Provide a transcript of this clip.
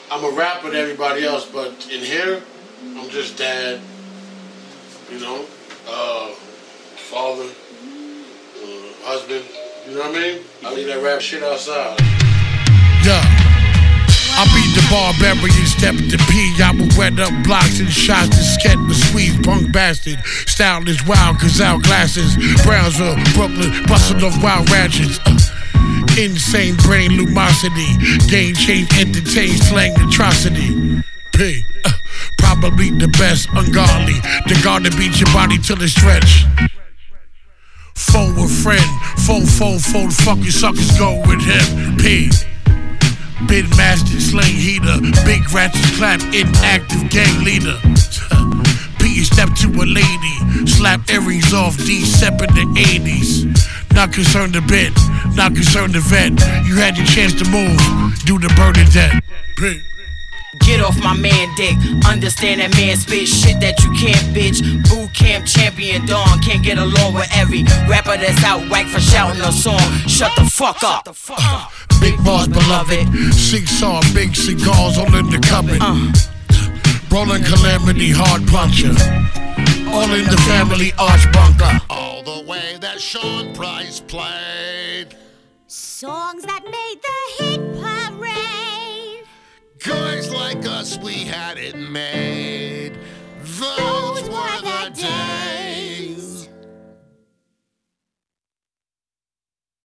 I'm a rapper to everybody else, but in here, I'm just dad, you know, father, husband, you know what I mean? I leave that rap shit outside. Yeah. I beat the barbarian, step to P. I will wet up blocks and shots. The sket was squeezed, punk bastard. Style is wild, gazelle glasses. Brownsville, Brooklyn, busting off wild ratchets. Insane brain lumosity. Game change, entertain, slang atrocity. P. Probably the best, ungodly. The guard to beat your body till it stretch. Foe a friend, foe, fucking suckers go with him. P. Bid master, slang heater, big ratchets clap, inactive gang leader. P step to a lady, slap earrings off, D-Sep in the 80s. Not concerned a bit, not concerned a vet. You had your chance to move, do the Bernadette. P. Get off my man dick, understand that man spit shit that you can't, bitch. Boot camp champion Dawn, can't get along with every rapper that's out whack for shouting a song. Shut the fuck up. Big boss beloved, seesaw, big cigars all in the cupboard. Rolling calamity, hard puncher. All in the family arch bunker. All the way that Sean Price played. Songs that made the hit parade. Guys like us, we had it made. The